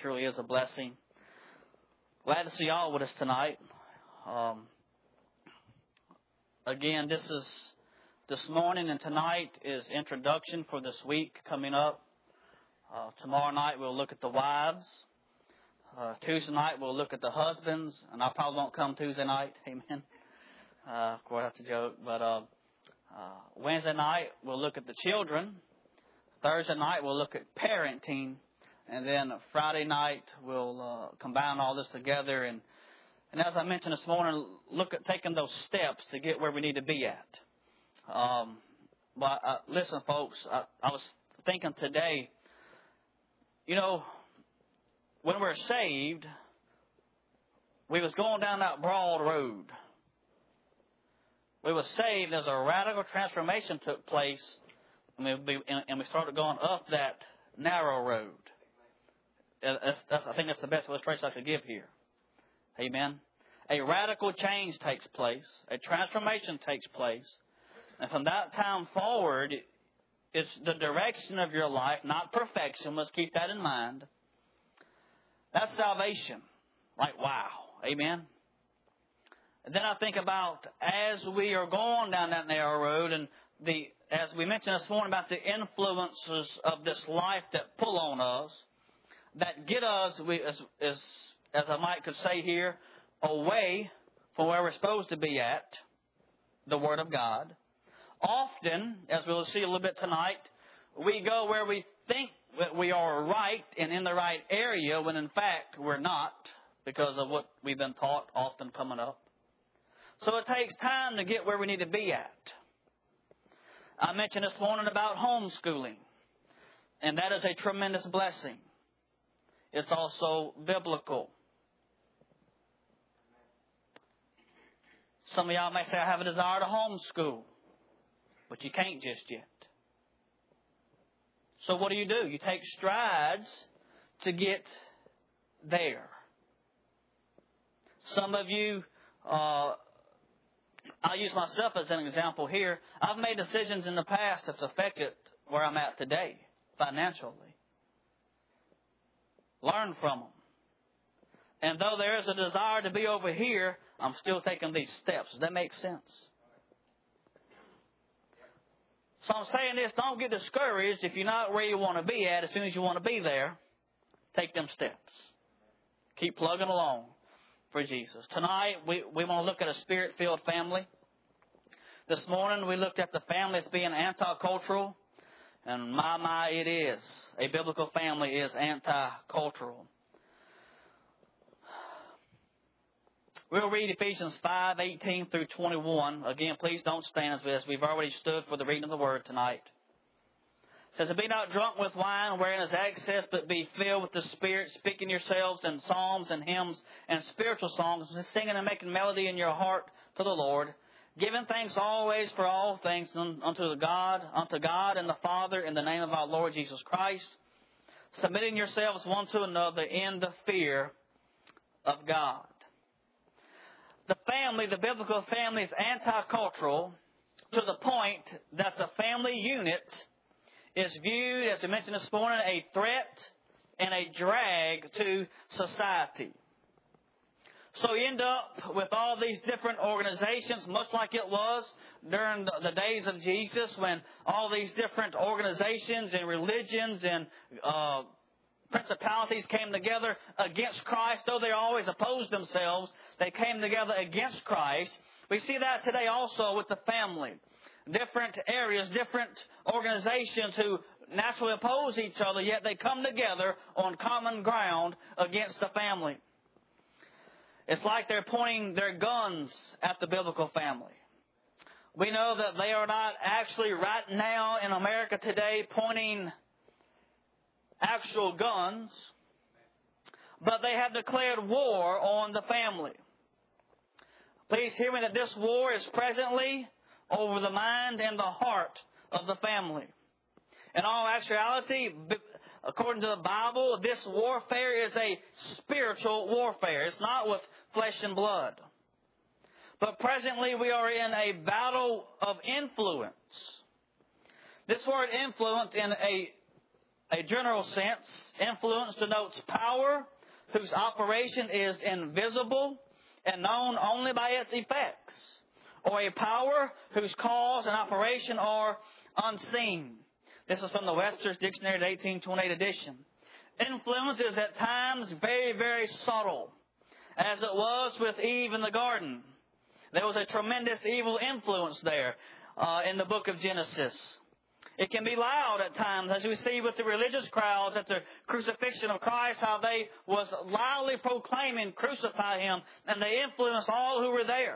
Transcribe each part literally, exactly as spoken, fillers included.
truly is a blessing. Glad to see y'all with us tonight. Um, again, this is this morning and tonight is introduction for this week coming up. Uh, tomorrow night we'll look at the wives. Uh, Tuesday night we'll look at the husbands, and I probably won't come Tuesday night. Amen. Uh, of course, that's a joke. But uh, uh, Wednesday night we'll look at the children. Thursday night we'll look at parenting. And then Friday night, we'll uh, combine all this together. And, and as I mentioned this morning, look at taking those steps to get where we need to be at. Um, but uh, listen, folks, I, I was thinking today, you know, when we're saved, we was going down that broad road. We was saved as a radical transformation took place, and we, and we started going up that narrow road. That's, that's, I think that's the best illustration I could give here. Amen. A radical change takes place. A transformation takes place. And from that time forward, it's the direction of your life, not perfection. Let's keep that in mind. That's salvation. Like, wow. Amen. And then I think about as we are going down that narrow road, and the as we mentioned this morning about the influences of this life that pull on us, that get us, we, as, as, as I might could say here, away from where we're supposed to be at, the Word of God. Often, as we'll see a little bit tonight, we go where we think that we are right and in the right area, when in fact we're not, because of what we've been taught often coming up. So it takes time to get where we need to be at. I mentioned this morning about homeschooling, and that is a tremendous blessing. It's also biblical. Some of y'all may say, I have a desire to homeschool. But you can't just yet. So what do you do? You take strides to get there. Some of you, uh, I'll use myself as an example here. I've made decisions in the past that's affected where I'm at today, financially. Learn from them. And though there is a desire to be over here, I'm still taking these steps. Does that make sense? So I'm saying this, don't get discouraged if you're not where you want to be at. As soon as you want to be there, take them steps. Keep plugging along for Jesus. Tonight, we, we want to look at a spirit-filled family. This morning, we looked at the family as being anti-cultural. And my, my, it is. A biblical family is anti-cultural. We'll read Ephesians five, eighteen through twenty-one. Again, please don't stand as we've already stood for the reading of the Word tonight. It says, be not drunk with wine wherein is excess, but be filled with the Spirit, speaking yourselves in psalms and hymns and spiritual songs, singing and making melody in your heart to the Lord, giving thanks always for all things unto the God, unto God and the Father in the name of our Lord Jesus Christ, submitting yourselves one to another in the fear of God. The family, the biblical family, is anti-cultural to the point that the family unit is viewed, as we mentioned this morning, a threat and a drag to society. So you end up with all these different organizations, much like it was during the, the days of Jesus, when all these different organizations and religions and uh, principalities came together against Christ. Though they always opposed themselves, they came together against Christ. We see that today also with the family. Different areas, different organizations who naturally oppose each other, yet they come together on common ground against the family. It's like they're pointing their guns at the biblical family. We know that they are not actually right now in America today pointing actual guns, but they have declared war on the family. Please hear me that this war is presently over the mind and the heart of the family. In all actuality, according to the Bible, this warfare is a spiritual warfare. It's not with flesh and blood. But presently we are in a battle of influence. This word influence in a a general sense, influence denotes power whose operation is invisible and known only by its effects, or a power whose cause and operation are unseen. This is from the Webster's Dictionary, the eighteen twenty-eight edition. Influence is at times very, very subtle, as it was with Eve in the garden. There was a tremendous evil influence there uh, in the book of Genesis. It can be loud at times, as we see with the religious crowds at the crucifixion of Christ, how they was loudly proclaiming, "Crucify Him," and they influenced all who were there.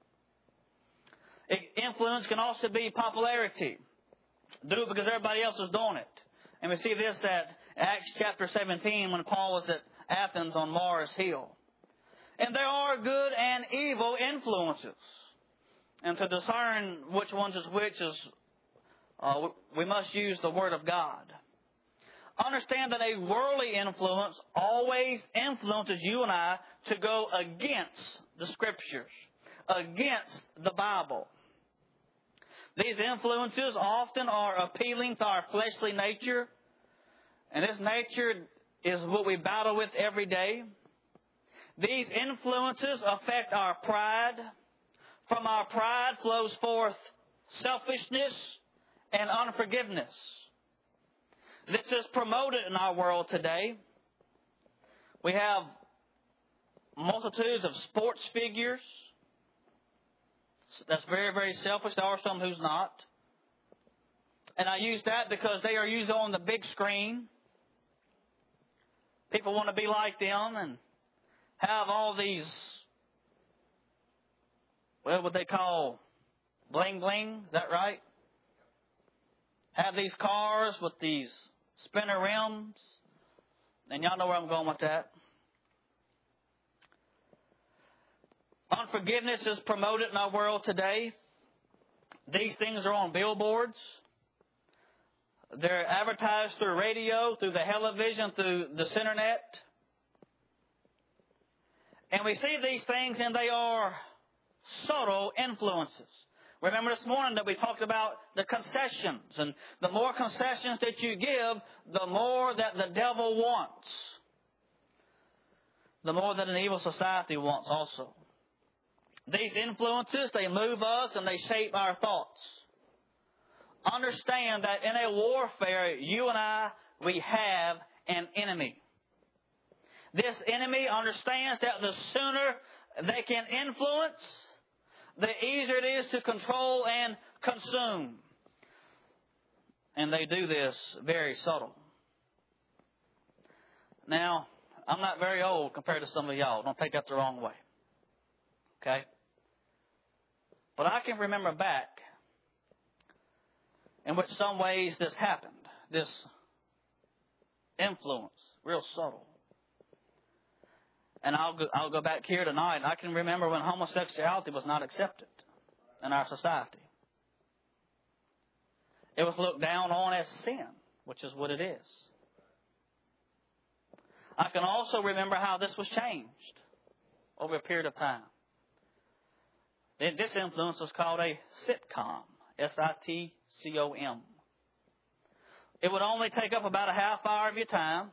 Influence can also be popularity. Do it because everybody else is doing it. And we see this at Acts chapter seventeen when Paul was at Athens on Mars Hill. And there are good and evil influences. And to discern which ones is which is, uh, we must use the Word of God. Understand that a worldly influence always influences you and I to go against the Scriptures, against the Bible. These influences often are appealing to our fleshly nature. And this nature is what we battle with every day. These influences affect our pride. From our pride flows forth selfishness and unforgiveness. This is promoted in our world today. We have multitudes of sports figures. That's very, very selfish. There are some who's not. And I use that because they are usually on the big screen. People want to be like them and have all these, well, what they call bling bling. Is that right? Have these cars with these spinner rims. And y'all know where I'm going with that. Unforgiveness is promoted in our world today. These things are on billboards. They're advertised through radio, through the television, through the internet. And we see these things and they are subtle influences. Remember this morning that we talked about the concessions. And the more concessions that you give, the more that the devil wants. The more that an evil society wants also. These influences, they move us and they shape our thoughts. Understand that in a warfare, you and I, we have an enemy. This enemy understands that the sooner they can influence, the easier it is to control and consume. And they do this very subtle. Now, I'm not very old compared to some of y'all. Don't take that the wrong way. Okay? But I can remember back in which some ways this happened. This influence, real subtle. And I'll go, I'll go back here tonight. I can remember when homosexuality was not accepted in our society. It was looked down on as sin, which is what it is. I can also remember how this was changed over a period of time. This influence was called a sitcom. S I T C O M. It would only take up about a half hour of your time.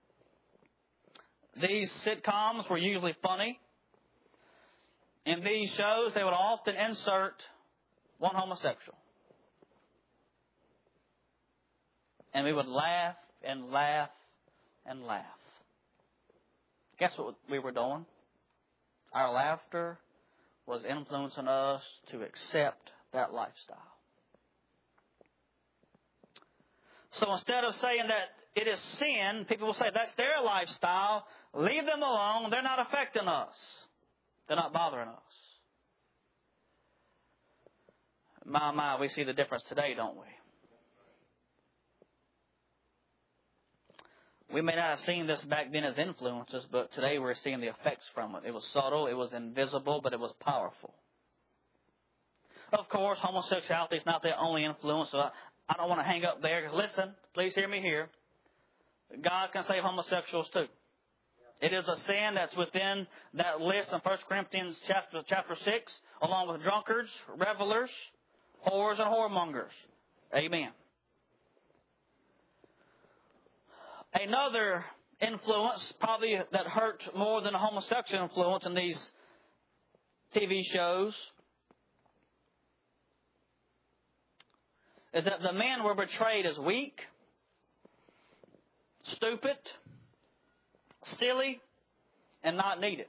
These sitcoms were usually funny. In these shows, they would often insert one homosexual. And we would laugh and laugh and laugh. Guess what we were doing? Our laughter was influencing us to accept that lifestyle. So instead of saying that it is sin, people will say that's their lifestyle. Leave them alone. They're not affecting us. They're not bothering us. My, my, we see the difference today, don't we? We may not have seen this back then as influences, but today we're seeing the effects from it. It was subtle, it was invisible, but it was powerful. Of course, homosexuality is not the only influence, so I, I don't want to hang up there. Listen, please hear me here. God can save homosexuals too. It is a sin that's within that list in First Corinthians chapter, chapter six, along with drunkards, revelers, whores, and whoremongers. Amen. Another influence, probably that hurt more than a homosexual influence in these T V shows, is that the men were portrayed as weak, stupid, silly, and not needed.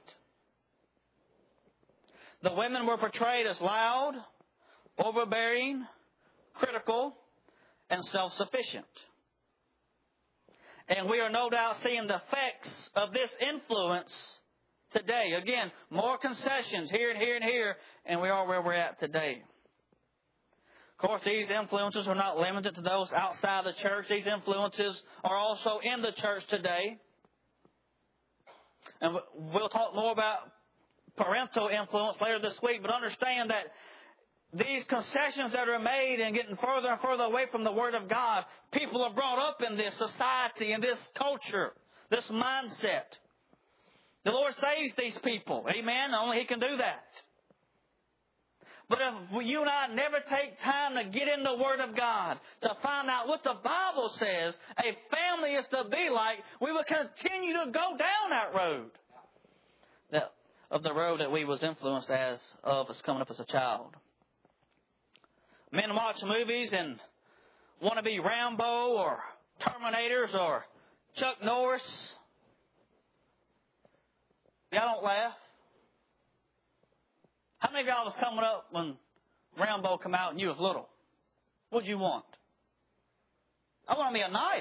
The women were portrayed as loud, overbearing, critical, and self-sufficient. And we are no doubt seeing the effects of this influence today. Again, more concessions here and here and here, and we are where we're at today. Of course, these influences are not limited to those outside the church. These influences are also in the church today. And we'll talk more about parental influence later this week, but understand that these concessions that are made and getting further and further away from the Word of God, people are brought up in this society, in this culture, this mindset. The Lord saves these people. Amen? Only He can do that. But if you and I never take time to get in the Word of God, to find out what the Bible says a family is to be like, we will continue to go down that road. That, of the road that we was influenced as of us coming up as a child. Men watch movies and want to be Rambo or Terminators or Chuck Norris. Y'all don't laugh. How many of y'all was coming up when Rambo come out and you was little? What'd you want? I want me a knife.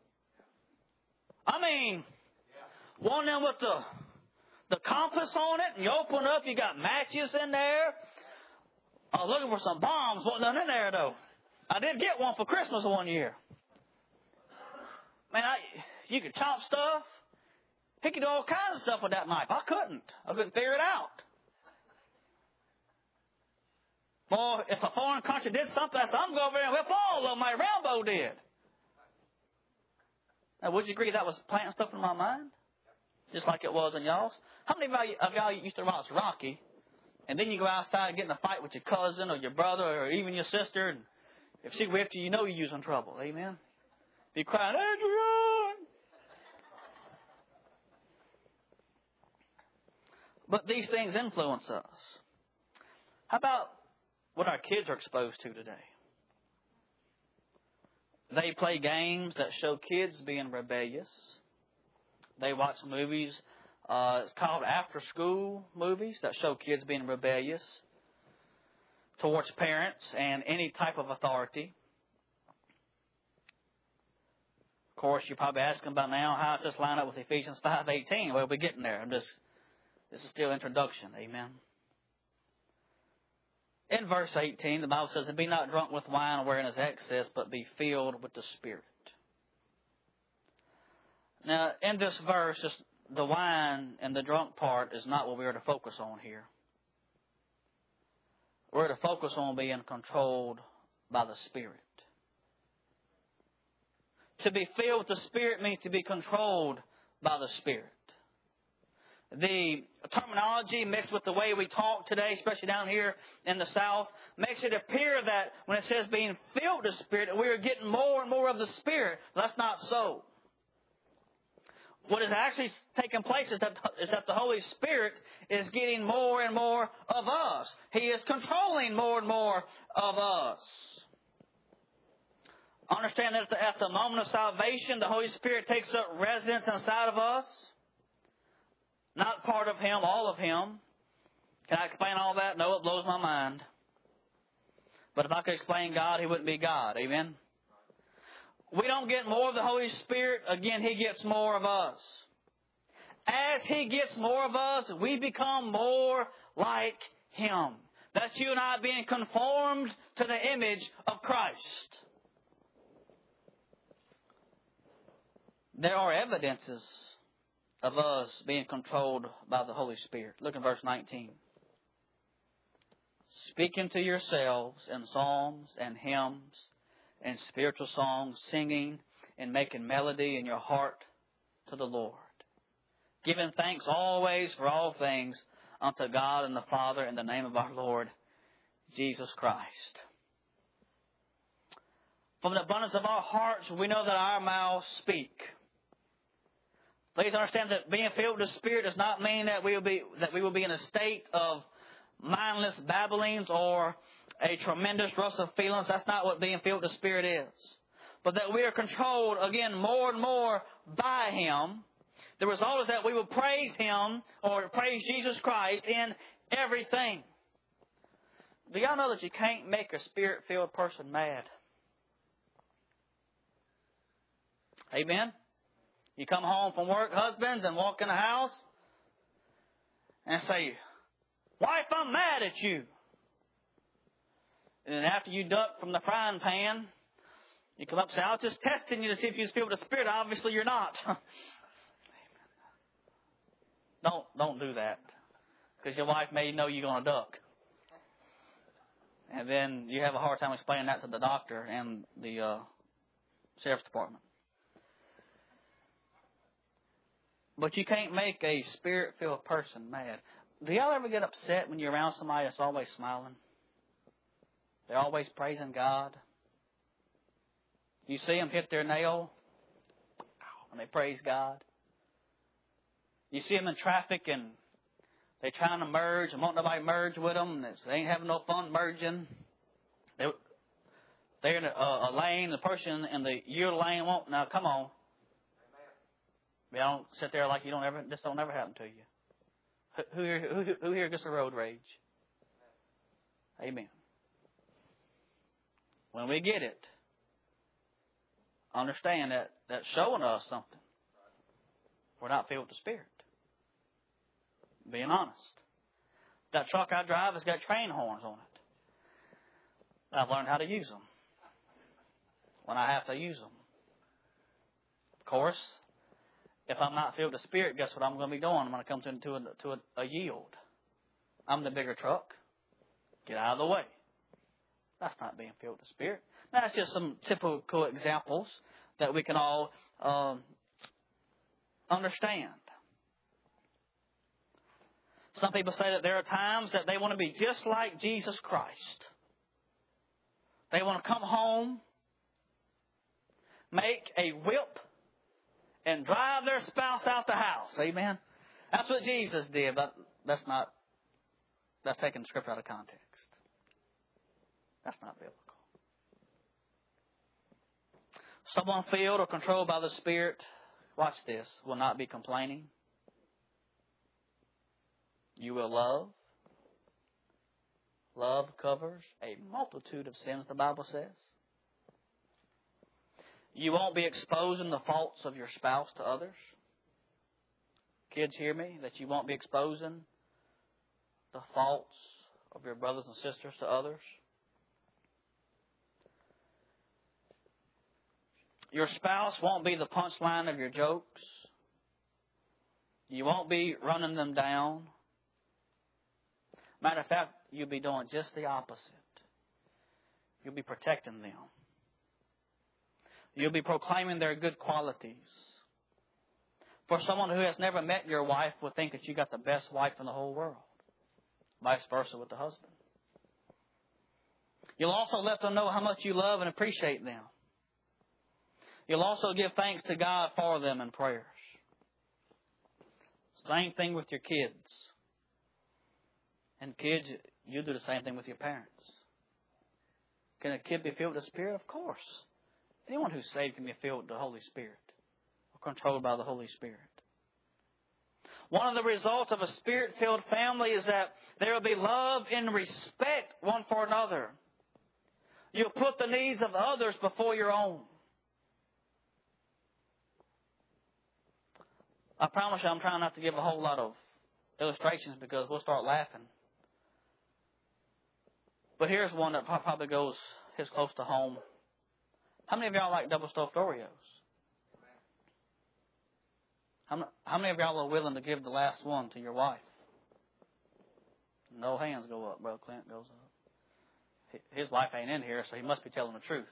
I mean, one of them with the the compass on it, and you open up, you got matches in there. I was looking for some bombs. Wasn't none in there, though. I did get one for Christmas one year. Man, I, you could chop stuff. He could do all kinds of stuff with that knife. I couldn't. I couldn't figure it out. Boy, if a foreign country did something, I said, I'm going over there and whip all of them like Rambo did. Now, would you agree that was planting stuff in my mind? Just like it was in y'all's? How many of y'all used to watch Rocky, and then you go outside and get in a fight with your cousin or your brother or even your sister, and if she whipped you, you know you're in trouble. Amen? Be crying, Adrian! But these things influence us. How about what our kids are exposed to today? They play games that show kids being rebellious. They watch movies, uh, it's called after-school movies that show kids being rebellious towards parents and any type of authority. Of course, you're probably asking about now, how does this line up with Ephesians five eighteen? Well, we're getting there. I'm just, this is still introduction. Amen. In verse eighteen, the Bible says, and be not drunk with wine wherein is excess, but be filled with the Spirit. Now, in this verse, just the wine and the drunk part is not what we are to focus on here. We're to focus on being controlled by the Spirit. To be filled with the Spirit means to be controlled by the Spirit. The terminology mixed with the way we talk today, especially down here in the South, makes it appear that when it says being filled with the Spirit, we are getting more and more of the Spirit. That's not so. What is actually taking place is that, is that the Holy Spirit is getting more and more of us. He is controlling more and more of us. Understand that at the moment of salvation, the Holy Spirit takes up residence inside of us. Not part of Him, all of Him. Can I explain all that? No, it blows my mind. But if I could explain God, He wouldn't be God. Amen? We don't get more of the Holy Spirit. Again, He gets more of us. As He gets more of us, we become more like Him. That's you and I being conformed to the image of Christ. There are evidences of us being controlled by the Holy Spirit. Look at verse nineteen. Speaking to yourselves in psalms and hymns and spiritual songs, singing and making melody in your heart to the Lord. Giving thanks always for all things unto God and the Father in the name of our Lord Jesus Christ. From the abundance of our hearts, we know that our mouths speak. Please understand that being filled with the Spirit does not mean that we will be that we will be in a state of mindless babblings or a tremendous rush of feelings. That's not what being filled with the Spirit is. But that we are controlled, again, more and more by Him. The result is that we will praise Him or praise Jesus Christ in everything. Do y'all know that you can't make a Spirit-filled person mad? Amen? You come home from work, husbands, and walk in the house and say, "Wife, I'm mad at you." And then after you duck from the frying pan, you come up and say, "I was just testing you to see if you was filled with the Spirit. Obviously, you're not." don't don't do that, because your wife may know you're going to duck, and then you have a hard time explaining that to the doctor and the uh, sheriff's department. But you can't make a Spirit-filled person mad. Do y'all ever get upset when you're around somebody that's always smiling? They're always praising God. You see them hit their nail and they praise God. You see them in traffic and they're trying to merge and won't nobody merge with them. And they ain't having no fun merging. They, they're in a, a lane. The person in the your lane won't. Now, come on. You don't sit there like you don't ever. This don't ever happen to you. Who here, who, who here gets a road rage? Amen. When we get it, understand that that's showing us something. We're not filled with the Spirit. Being honest. That truck I drive has got train horns on it. I've learned how to use them when I have to use them. Of course, if I'm not filled with the Spirit, guess what I'm going to be doing? I'm going to come to, to, a, to a, a yield. I'm the bigger truck. Get out of the way. That's not being filled with the Spirit. That's just some typical examples that we can all um, understand. Some people say that there are times that they want to be just like Jesus Christ. They want to come home, make a whip, and drive their spouse out the house. Amen? That's what Jesus did, but that's not, that's taking the scripture out of context. That's not biblical. Someone filled or controlled by the Spirit, watch this, will not be complaining. You will love. Love covers a multitude of sins, the Bible says. You won't be exposing the faults of your spouse to others. Kids, hear me, that you won't be exposing the faults of your brothers and sisters to others. Your spouse won't be the punchline of your jokes. You won't be running them down. Matter of fact, you'll be doing just the opposite. You'll be protecting them. You'll be proclaiming their good qualities. For someone who has never met your wife would think that you got the best wife in the whole world. Vice versa with the husband. You'll also let them know how much you love and appreciate them. You'll also give thanks to God for them in prayers. Same thing with your kids. And kids, you do the same thing with your parents. Can a kid be filled with the Spirit? Of course. Anyone who's saved can be filled with the Holy Spirit or controlled by the Holy Spirit. One of the results of a Spirit-filled family is that there will be love and respect one for another. You'll put the needs of others before your own. I promise you I'm trying not to give a whole lot of illustrations because we'll start laughing. But here's one that probably goes as close to home. How many of y'all like double stuffed Oreos? How, how many of y'all are willing to give the last one to your wife? No hands go up. Brother Clint goes up. His wife ain't in here, so he must be telling the truth.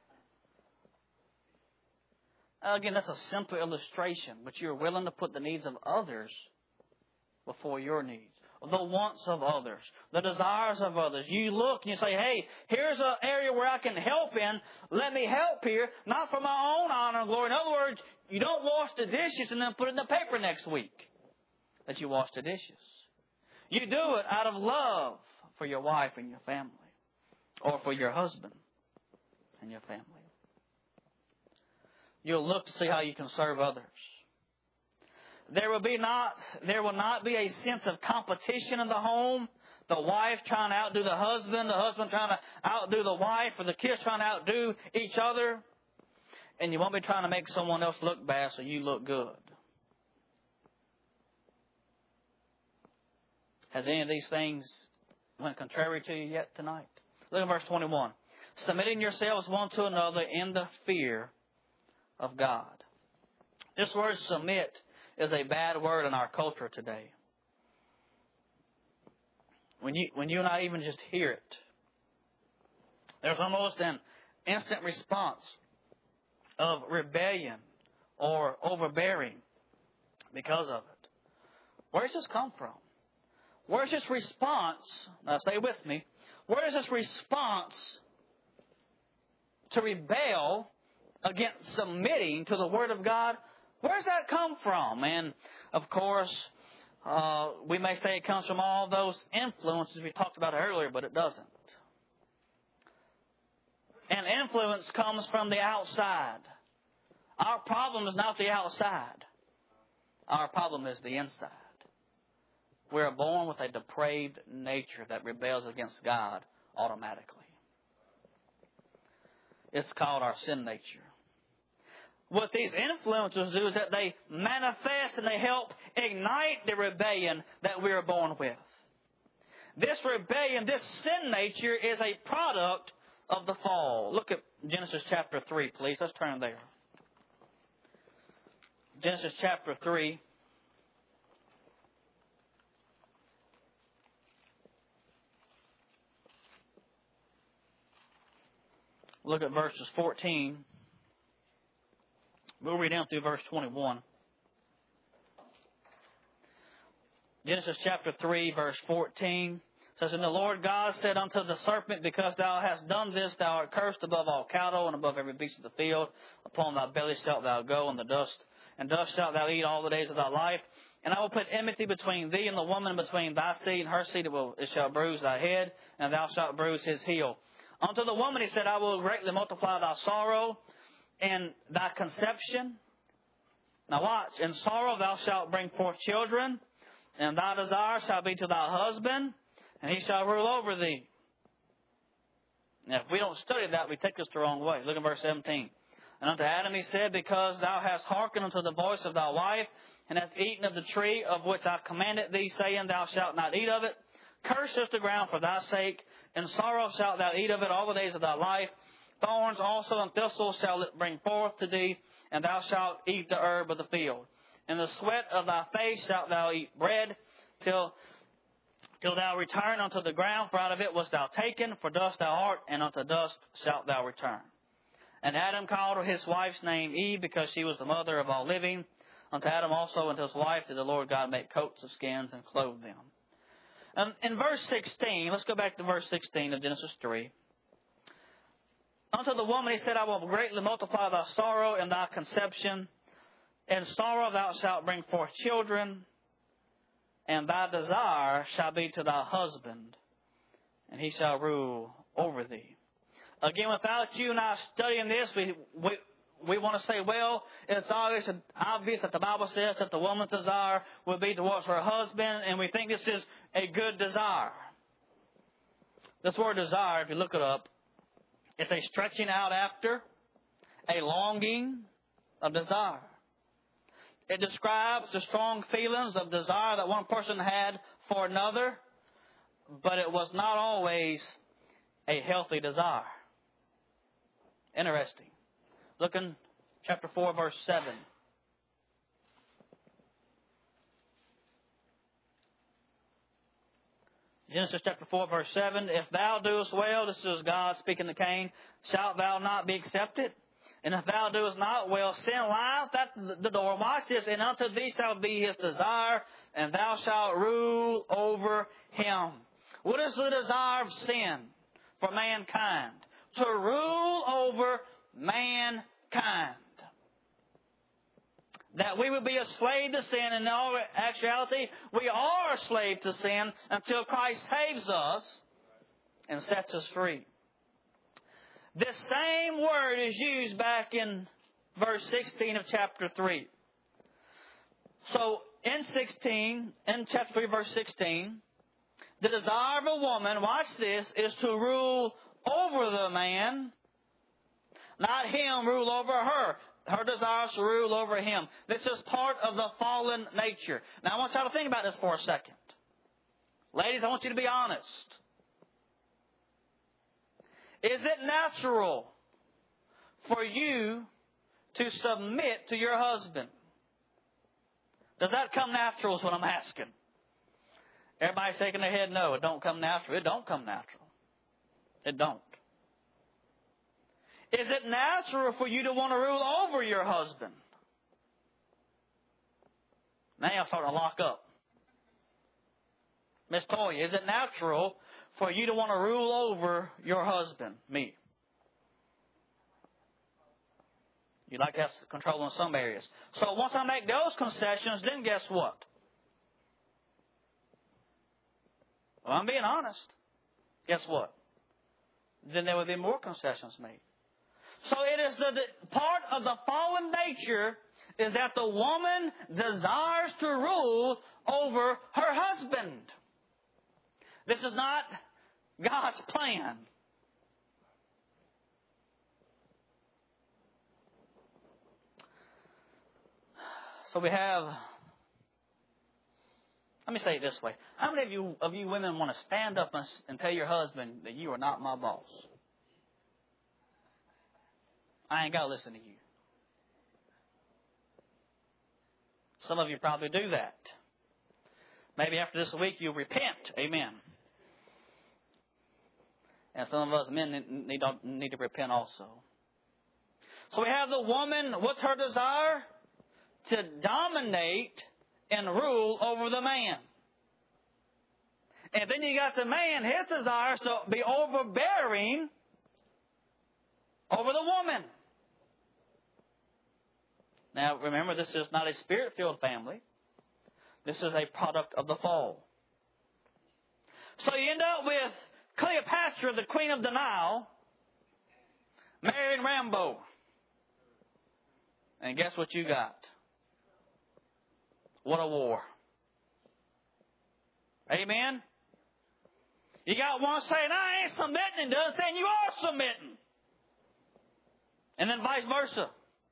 Again, that's a simple illustration, but you're willing to put the needs of others before your needs. the wants of others, the desires of others. You look and you say, hey, here's an area where I can help in. Let me help here, not for my own honor and glory. In other words, you don't wash the dishes and then put it in the paper next week that you wash the dishes. You do it out of love for your wife and your family, or for your husband and your family. You'll look to see how you can serve others. There will be not, there will not be a sense of competition in the home. The wife trying to outdo the husband, the husband trying to outdo the wife, or the kids trying to outdo each other. And you won't be trying to make someone else look bad so you look good. Has any of these things went contrary to you yet tonight? Look at verse twenty-one. Submitting yourselves one to another in the fear of God. This word submit is a bad word in our culture today. When you, when you and I even just hear it, there's almost an instant response of rebellion or overbearing because of it. Where does this come from? Where's this response? Now stay with me. Where is this response to rebel against submitting to the Word of God? Where does that come from? And, of course, uh, we may say it comes from all those influences we talked about earlier, but it doesn't. And influence comes from the outside. Our problem is not the outside. Our problem is the inside. We are born with a depraved nature that rebels against God automatically. It's called our sin nature. What these influences do is that they manifest and they help ignite the rebellion that we are born with. This rebellion, this sin nature, is a product of the fall. Look at Genesis chapter three, please. Let's turn there. Genesis chapter three. Look at verses fourteen. We'll read down through verse twenty-one. Genesis chapter three, verse fourteen says, And the Lord God said unto the serpent, Because thou hast done this, thou art cursed above all cattle and above every beast of the field. Upon thy belly shalt thou go, and the dust, and dust shalt thou eat all the days of thy life. And I will put enmity between thee and the woman, between thy seed and her seed. It, will, it shall bruise thy head, and thou shalt bruise his heel. Unto the woman he said, I will greatly multiply thy sorrow and thy conception. Now watch. In sorrow thou shalt bring forth children, and thy desire shall be to thy husband, and he shall rule over thee. Now if we don't study that, we take this the wrong way. Look at verse seventeen. And unto Adam he said, Because thou hast hearkened unto the voice of thy wife, and hast eaten of the tree of which I commanded thee, saying, Thou shalt not eat of it. Cursed is the ground for thy sake. In sorrow shalt thou eat of it all the days of thy life. Thorns also and thistles shall it bring forth to thee, and thou shalt eat the herb of the field. In the sweat of thy face shalt thou eat bread, till, till thou return unto the ground, for out of it wast thou taken, for dust thou art, and unto dust shalt thou return. And Adam called his wife's name Eve, because she was the mother of all living. Unto Adam also and to his wife did the Lord God make coats of skins and clothe them. Um, in verse sixteen, let's go back to verse sixteen of Genesis three. Unto the woman he said, I will greatly multiply thy sorrow and thy conception. In sorrow thou shalt bring forth children, and thy desire shall be to thy husband, and he shall rule over thee. Again, without you and I studying this, we we, we want to say, well, it's obvious, obvious that the Bible says that the woman's desire will be towards her husband, and we think this is a good desire. This word desire, if you look it up, it's a stretching out after, a longing of desire. It describes the strong feelings of desire that one person had for another, but it was not always a healthy desire. Interesting. Look in chapter four, verse seven. Genesis chapter four, verse seven. If thou doest well, this is God speaking to Cain, shalt thou not be accepted? And if thou doest not, well, sin lieth at the door. Watch this. And unto thee shall be his desire, and thou shalt rule over him. What is the desire of sin for mankind? To rule over mankind. That we would be a slave to sin. And in all actuality, we are a slave to sin until Christ saves us and sets us free. This same word is used back in verse sixteen of chapter three. So in sixteen, in chapter three, verse sixteen, the desire of a woman, watch this, is to rule over the man, not him rule over her. Her desire is to rule over him. This is part of the fallen nature. Now I want y'all to think about this for a second. Ladies, I want you to be honest. Is it natural for you to submit to your husband? Does that come natural is what I'm asking. Everybody's shaking their head, no, it don't come natural. It don't come natural. It don't. Is it natural for you to want to rule over your husband? Now I'm starting to lock up. Miss Toya, is it natural for you to want to rule over your husband, me? You'd like to have control in some areas. So once I make those concessions, then guess what? Well, I'm being honest. Guess what? Then there will be more concessions made. So it is the, the part of the fallen nature is that the woman desires to rule over her husband. This is not God's plan. So we have, let me say it this way. How many of you of you women want to stand up and, and tell your husband that you are not my boss? I ain't got to listen to you. Some of you probably do that. Maybe after this week you'll repent. Amen. And some of us men need, need to repent also. So we have the woman, what's her desire? To dominate and rule over the man. And then you got the man, his desire is to be overbearing over the woman. Now remember, this is not a spirit-filled family. This is a product of the fall. So you end up with Cleopatra, the queen of the Nile, marrying Rambo. And guess what you got? What a war. Amen? You got one saying, I ain't submitting, and the other saying, you are submitting. And then vice versa.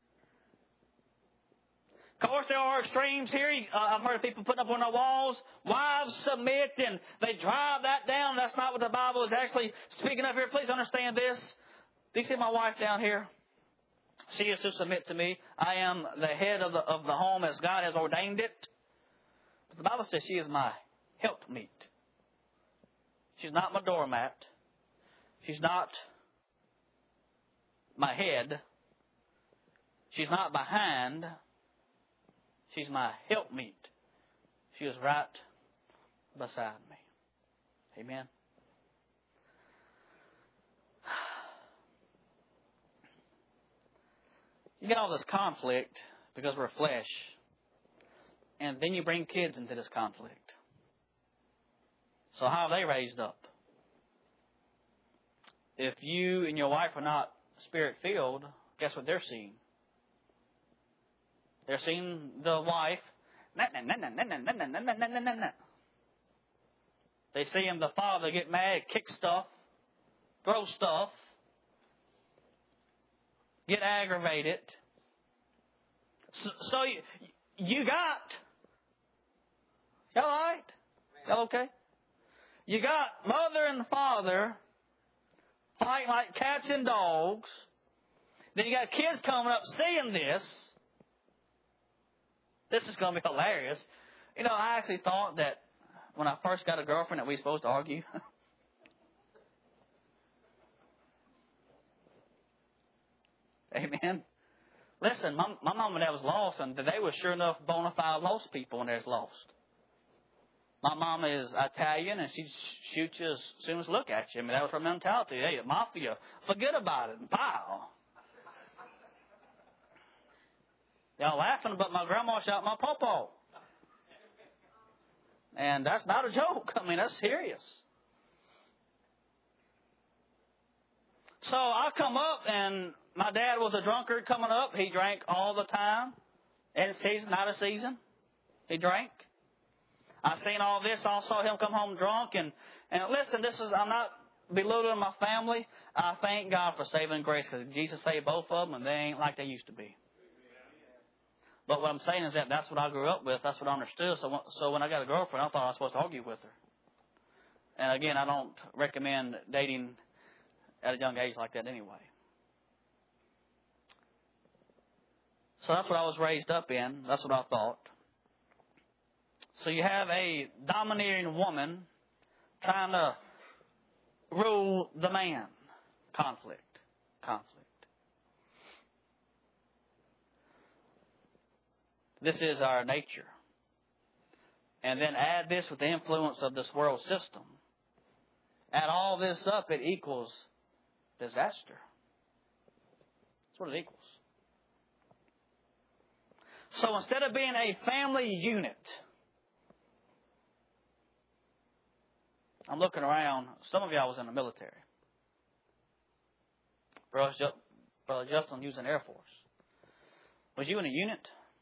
Of course, there are extremes here. Uh, I've heard of people putting up on their walls, wives submit, and they drive that down. That's not what the Bible is actually speaking of here. Please understand this. Do you see my wife down here? She is to submit to me. I am the head of the, of the home as God has ordained it. But the Bible says she is my helpmeet. She's not my doormat. She's not my head. She's not behind. She's my helpmeet. She is right beside me. Amen. You get all this conflict because we're flesh. And then you bring kids into this conflict. So how are they raised up? If you and your wife are not spirit-filled, guess what they're seeing? They're seeing the wife. Nah, nah, nah, nah, nah, nah, nah, nah, nah, nah, nah, nah. They see him, the father, get mad, kick stuff, throw stuff, get aggravated. So, so you, you got, y'all all right? Y'all okay? You got mother and father fighting like cats and dogs. Then you got kids coming up seeing this. This is going to be hilarious. You know, I actually thought that when I first got a girlfriend that we were supposed to argue. Amen. Listen, my, my mom and dad was lost, and they were sure enough bona fide lost people when they was lost. My mom is Italian, and she'd shoot you as soon as look at you. I mean, that was her mentality. Hey, mafia, forget about it, and pow. Y'all laughing, but my grandma shot my pawpaw. And that's not a joke. I mean, that's serious. So I come up, and my dad was a drunkard coming up. He drank all the time. In season, not a season. He drank. I seen all this. I saw him come home drunk. And, and listen, this is, I'm not belittling my family. I thank God for saving grace, because Jesus saved both of them, and they ain't like they used to be. But what I'm saying is that that's what I grew up with. That's what I understood. So, so when I got a girlfriend, I thought I was supposed to argue with her. And again, I don't recommend dating at a young age like that anyway. So that's what I was raised up in. That's what I thought. So you have a domineering woman trying to rule the man. Conflict. Conflict. This is our nature. And then add this with the influence of this world system. Add all this up, it equals disaster. That's what it equals. So instead of being a family unit, I'm looking around. Some of y'all was in the military. Brother Justin, you was in the Air Force. Was you in a unit?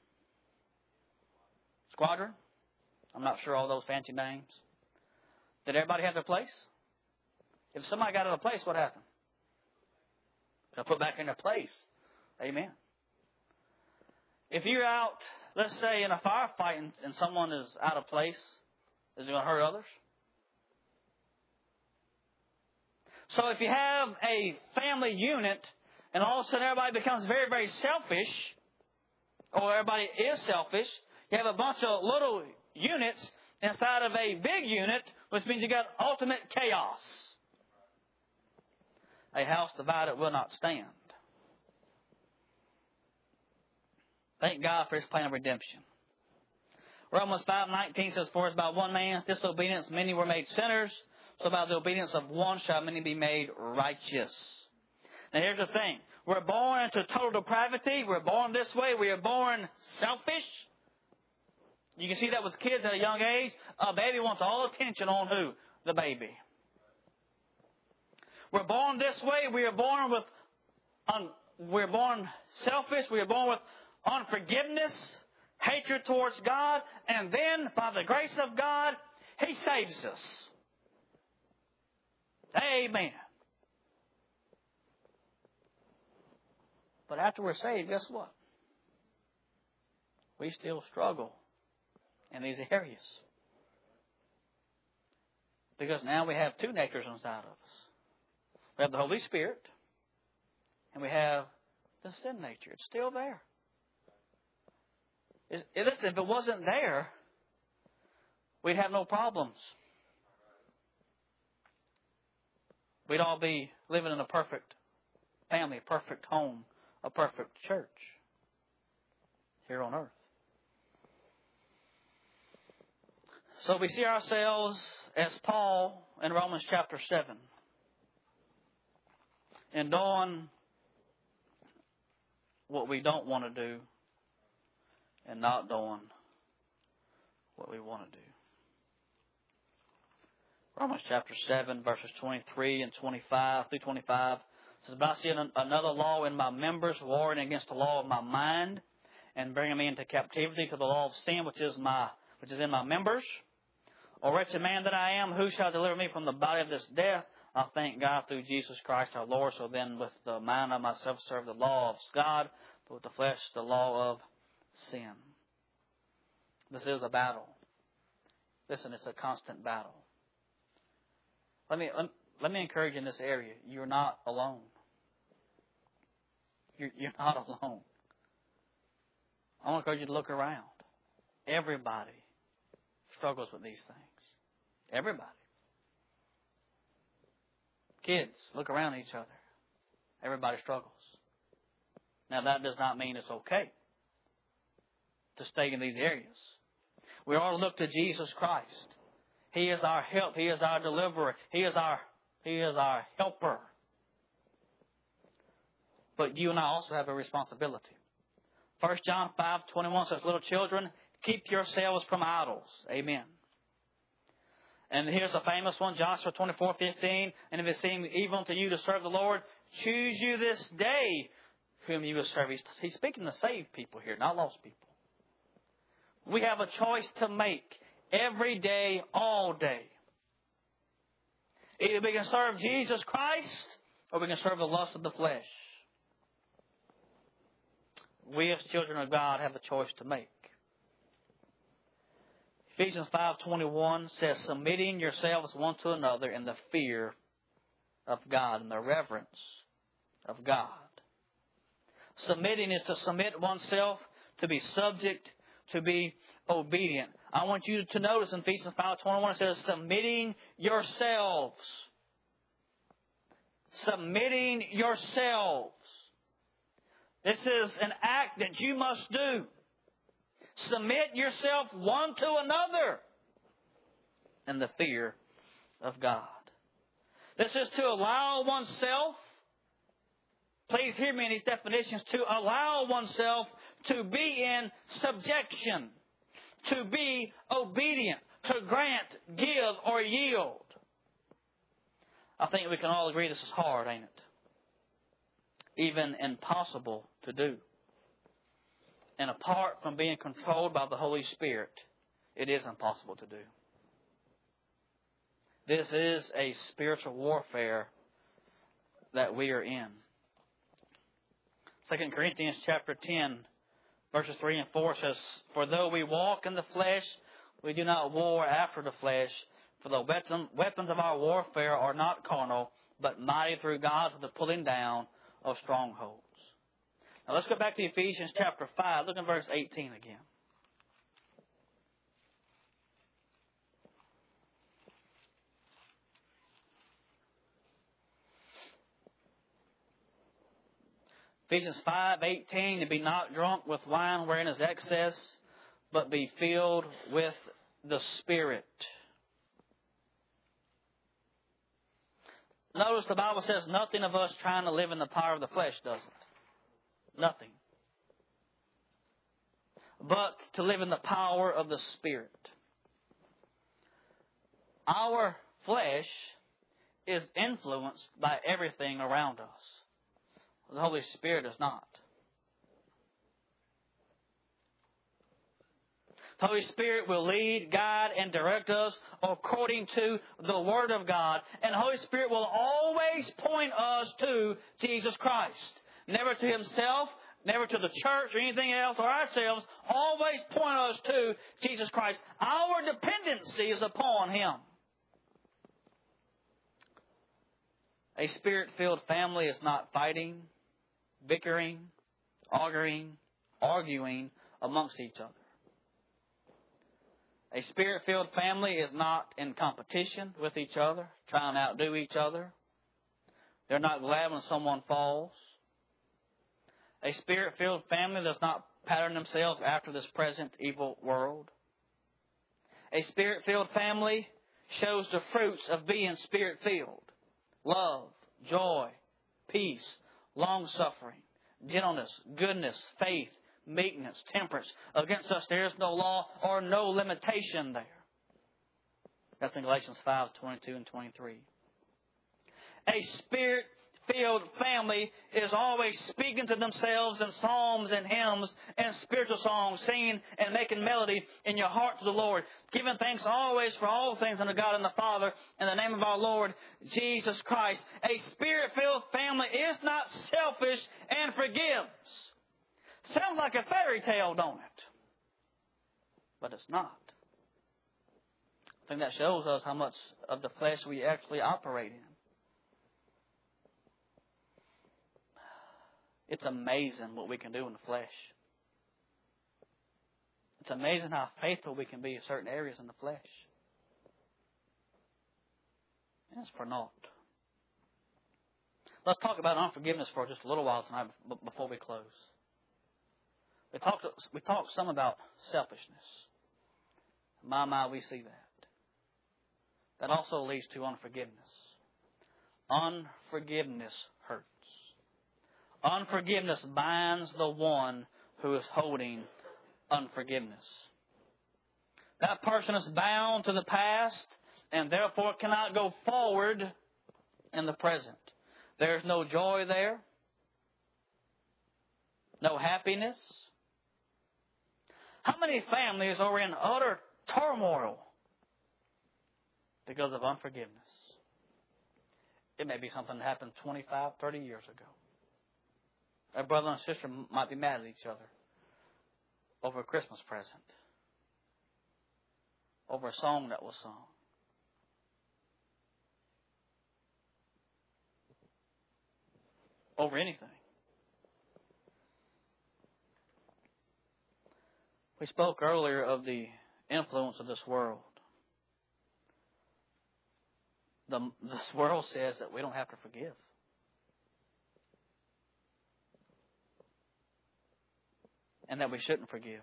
Squadron? I'm not sure all those fancy names. Did everybody have their place? If somebody got out of place, what happened? Got put back in their place. Amen. If you're out, let's say, in a firefight and, and someone is out of place, is it going to hurt others? So if you have a family unit and all of a sudden everybody becomes very, very selfish, or everybody is selfish, you have a bunch of little units inside of a big unit, which means you got ultimate chaos. A house divided will not stand. Thank God for His plan of redemption. Romans five nineteen says, "For as by one man's disobedience many were made sinners, so by the obedience of one shall many be made righteous." Now here's the thing. We're born into total depravity. We're born this way. We are born selfish. You can see that with kids at a young age. A baby wants all attention on who? The baby. We're born this way. We are born with, un, we're born selfish. We are born with unforgiveness, hatred towards God, and then by the grace of God, He saves us. Amen. But after we're saved, guess what? We still struggle in these areas. Because now we have two natures inside of us. We have the Holy Spirit, and we have the sin nature. It's still there. It, listen, if it wasn't there, we'd have no problems. We'd all be living in a perfect family, a perfect home, a perfect church here on earth. So we see ourselves as Paul in Romans chapter seven. And doing what we don't want to do and not doing what we want to do. Romans chapter seven, verses twenty-three and twenty-five through twenty-five says, "But I see another law in my members, warring against the law of my mind, and bringing me into captivity to the law of sin, which is my which is in my members. O wretched man that I am, who shall deliver me from the body of this death? I thank God through Jesus Christ our Lord. So then with the mind of myself serve the law of God, but with the flesh the law of sin." This is a battle. Listen, it's a constant battle. Let me let, let me encourage you in this area. You're not alone. You're, you're not alone. I want to encourage you to look around. Everybody struggles with these things. Everybody. Kids, look around at each other. Everybody struggles. Now, that does not mean it's okay to stay in these areas. We ought to look to Jesus Christ. He is our help. He is our deliverer. He is our, He is our helper. But you and I also have a responsibility. First John five twenty-one says, little children, keep yourselves from idols. Amen. And here's a famous one, Joshua twenty-four fifteen. And if it seems evil to you to serve the Lord, choose you this day whom you will serve. He's, he's speaking to saved people here, not lost people. We have a choice to make every day, all day. Either we can serve Jesus Christ or we can serve the lust of the flesh. We as children of God have a choice to make. Ephesians five twenty-one says, submitting yourselves one to another in the fear of God and the reverence of God. Submitting is to submit oneself, to be subject, to be obedient. I want you to notice in Ephesians five twenty-one it says, submitting yourselves. Submitting yourselves. This is an act that you must do. Submit yourself one to another in the fear of God. This is to allow oneself, please hear me in these definitions, to allow oneself to be in subjection, to be obedient, to grant, give, or yield. I think we can all agree this is hard, ain't it? Even impossible to do. And apart from being controlled by the Holy Spirit, it is impossible to do. This is a spiritual warfare that we are in. Second Corinthians chapter ten, verses three and four says, for though we walk in the flesh, we do not war after the flesh. For the weapons of our warfare are not carnal, but mighty through God for the pulling down of strongholds. Now let's go back to Ephesians chapter five. Look at verse eighteen again. Ephesians five eighteen, to be not drunk with wine wherein is excess, but be filled with the Spirit. Notice the Bible says nothing of us trying to live in the power of the flesh, does it? Nothing. But to live in the power of the Spirit. Our flesh is influenced by everything around us. The Holy Spirit is not. The Holy Spirit will lead, guide, and direct us according to the Word of God. And the Holy Spirit will always point us to Jesus Christ. Never to Himself, never to the church or anything else or ourselves. Always point us to Jesus Christ. Our dependency is upon Him. A Spirit-filled family is not fighting, bickering, arguing, arguing amongst each other. A Spirit-filled family is not in competition with each other, trying to outdo each other. They're not glad when someone falls. A Spirit-filled family does not pattern themselves after this present evil world. A Spirit-filled family shows the fruits of being Spirit-filled. Love, joy, peace, long-suffering, gentleness, goodness, faith, meekness, temperance. Against us there is no law or no limitation there. That's in Galatians five, twenty-two and twenty-three. A Spirit-filled family is always speaking to themselves in psalms and hymns and spiritual songs, singing and making melody in your heart to the Lord, giving thanks always for all things unto God and the Father in the name of our Lord Jesus Christ. A Spirit-filled family is not selfish and forgives. Sounds like a fairy tale, don't it? But it's not. I think that shows us how much of the flesh we actually operate in. It's amazing what we can do in the flesh. It's amazing how faithful we can be in certain areas in the flesh. And it's for naught. Let's talk about unforgiveness for just a little while tonight before we close. We talked, we talked some about selfishness. My, my, we see that. That also leads to unforgiveness. Unforgiveness hurts. Unforgiveness binds the one who is holding unforgiveness. That person is bound to the past and therefore cannot go forward in the present. There's no joy there. No happiness. How many families are in utter turmoil because of unforgiveness? It may be something that happened twenty-five, thirty years ago. A brother and sister might be mad at each other over a Christmas present, over a song that was sung. Over anything. We spoke earlier of the influence of this world. The, this world says that we don't have to forgive. And that we shouldn't forgive.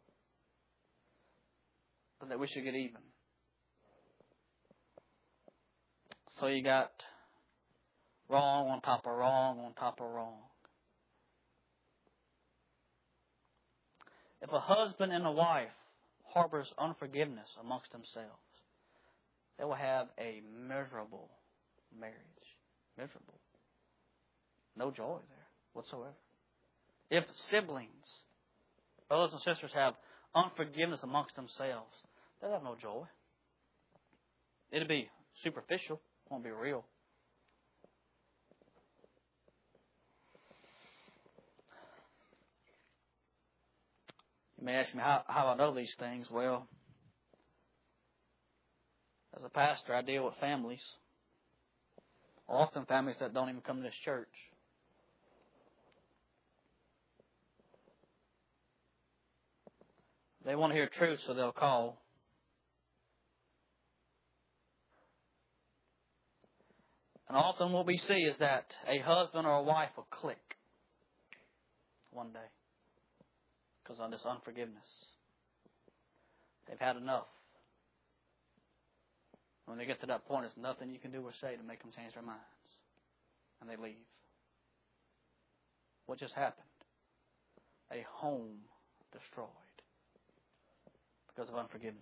But that we should get even. So you got wrong on top of wrong on top of wrong. If a husband and a wife harbors unforgiveness amongst themselves, they will have a miserable marriage. Miserable. No joy there whatsoever. If siblings, brothers and sisters, have unforgiveness amongst themselves, they'll have no joy. It'll be superficial. It won't be real. You may ask me how, how I know these things. Well, as a pastor, I deal with families. Often families that don't even come to this church. They want to hear truth, so they'll call. And often what we see is that a husband or a wife will click one day because of this unforgiveness. They've had enough. When they get to that point, there's nothing you can do or say to make them change their minds. And they leave. What just happened? A home destroyed because of unforgiveness.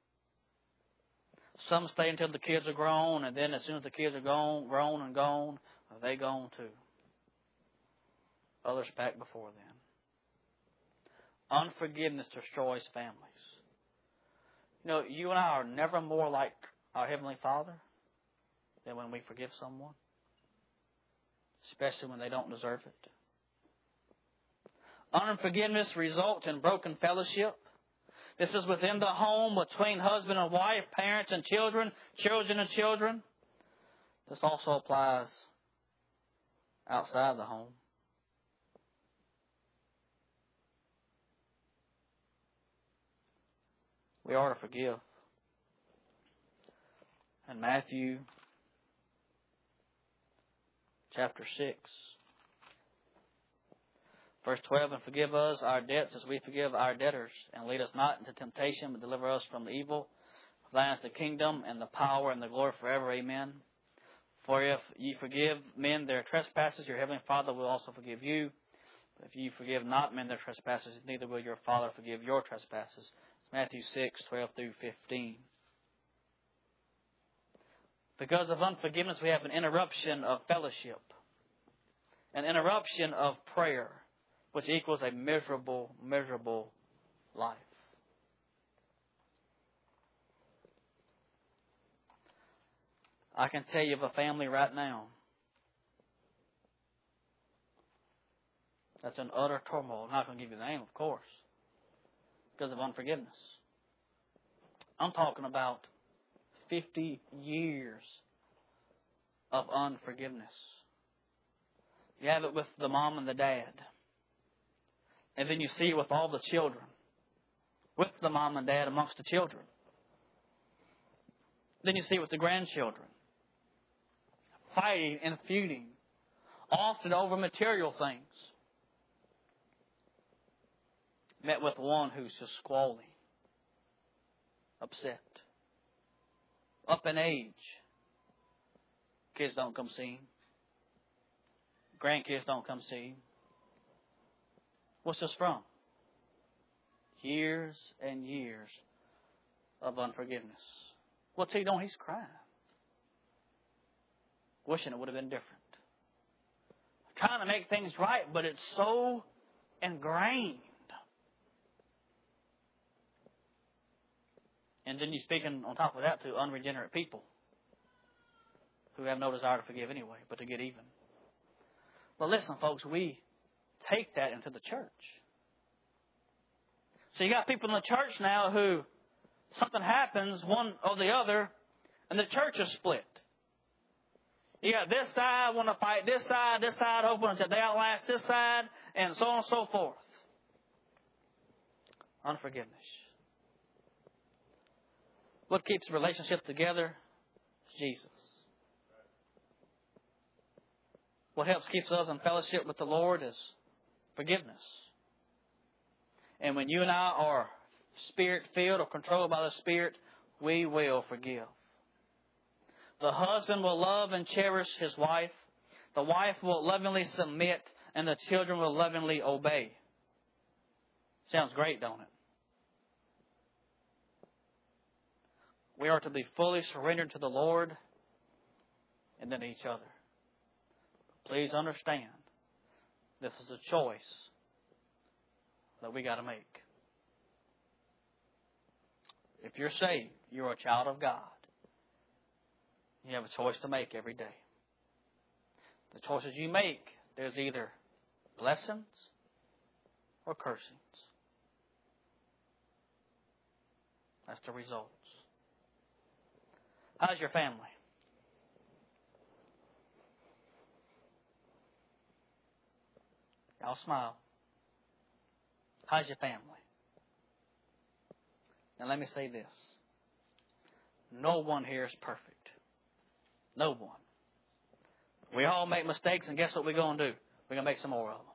Some stay until the kids are grown, and then as soon as the kids are gone, grown and gone, they gone too. Others back before then. Unforgiveness destroys families. You know, you and I are never more like our Heavenly Father than when we forgive someone, especially when they don't deserve it. Unforgiveness results in broken fellowship. This is within the home, between husband and wife, parents and children, children and children. This also applies outside the home. We are to forgive. In Matthew chapter six, verse twelve, and forgive us our debts as we forgive our debtors, and lead us not into temptation, but deliver us from evil. For thine is the kingdom and the power and the glory forever. Amen. For if ye forgive men their trespasses, your heavenly Father will also forgive you. But if ye forgive not men their trespasses, neither will your Father forgive your trespasses. It's Matthew six, twelve through fifteen. Because of unforgiveness, we have an interruption of fellowship, an interruption of prayer, which equals a miserable, miserable life. I can tell you of a family right now that's in utter turmoil. I'm not going to give you the name, of course, because of unforgiveness. I'm talking about fifty years of unforgiveness. You have it with the mom and the dad. And then you see it with all the children. With the mom and dad amongst the children. Then you see it with the grandchildren. Fighting and feuding often over material things. Met with one who's just squalling, upset, up in age. Kids don't come see him. Grandkids don't come see him. What's this from? Years and years of unforgiveness. What's he doing? He's crying. Wishing it would have been different. Trying to make things right, but it's so ingrained. And then you're speaking on top of that to unregenerate people who have no desire to forgive anyway, but to get even. But listen, folks, we take that into the church. So you got people in the church now who something happens, one or the other, and the church is split. You got this side want to fight this side, this side open until they outlast this side, and so on and so forth. Unforgiveness. What keeps the relationship together is Jesus. What helps keeps us in fellowship with the Lord is forgiveness. And when you and I are Spirit-filled or controlled by the Spirit, we will forgive. The husband will love and cherish his wife. The wife will lovingly submit, and the children will lovingly obey. Sounds great, don't it? We are to be fully surrendered to the Lord and then to each other. Please understand, this is a choice that we got to make. If you're saved, you're a child of God. You have a choice to make every day. The choices you make, there's either blessings or cursings. That's the results. How's your family? Y'all smile. How's your family? Now let me say this. No one here is perfect. No one. We all make mistakes, and guess what we're going to do? We're going to make some more of them.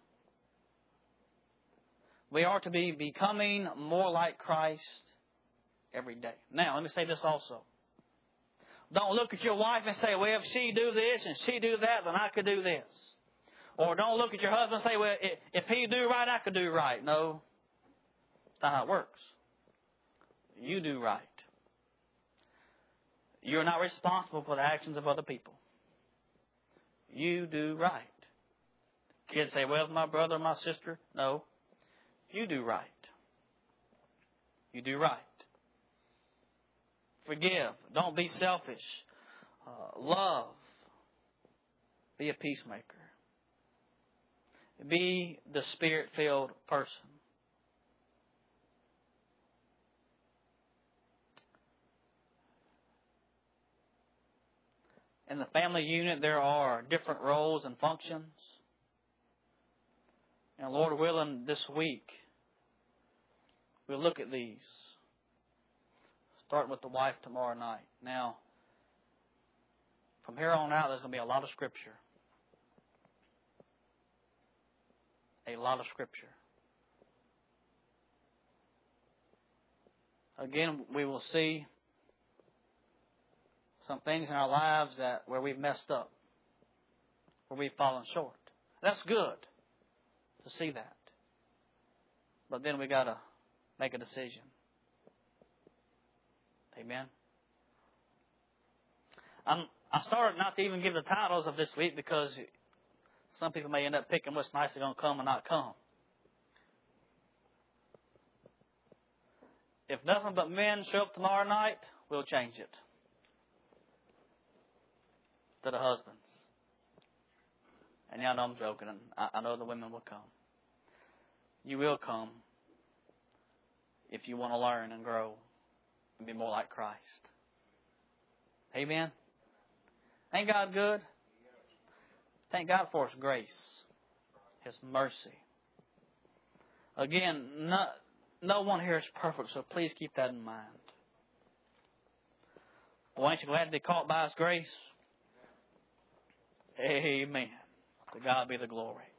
We are to be becoming more like Christ every day. Now, let me say this also. Don't look at your wife and say, well, if she do this and she do that, then I could do this. Or don't look at your husband and say, well, if he do right, I could do right. No, that's not how it works. You do right. You're not responsible for the actions of other people. You do right. Kids say, well, my brother, my sister. No, you do right. You do right. Forgive. Don't be selfish. Uh, love. Be a peacemaker. Be the Spirit-filled person. In the family unit, there are different roles and functions. And Lord willing, this week, we'll look at these. Starting with the wife tomorrow night. Now, from here on out, there's going to be a lot of Scripture. A lot of Scripture. Again, we will see some things in our lives that where we've messed up, where we've fallen short. That's good to see that. But then we got to make a decision. Amen. I'm, I started not to even give the titles of this week because some people may end up picking what's nicely going to come and not come. If nothing but men show up tomorrow night, we'll change it to the husbands. And y'all know I'm joking, and I, I know the women will come. You will come if you want to learn and grow and be more like Christ. Amen? Ain't God good? Thank God for His grace, His mercy. Again, no, no one here is perfect, so please keep that in mind. Well, ain't you glad to be caught by His grace? Amen. To God be the glory.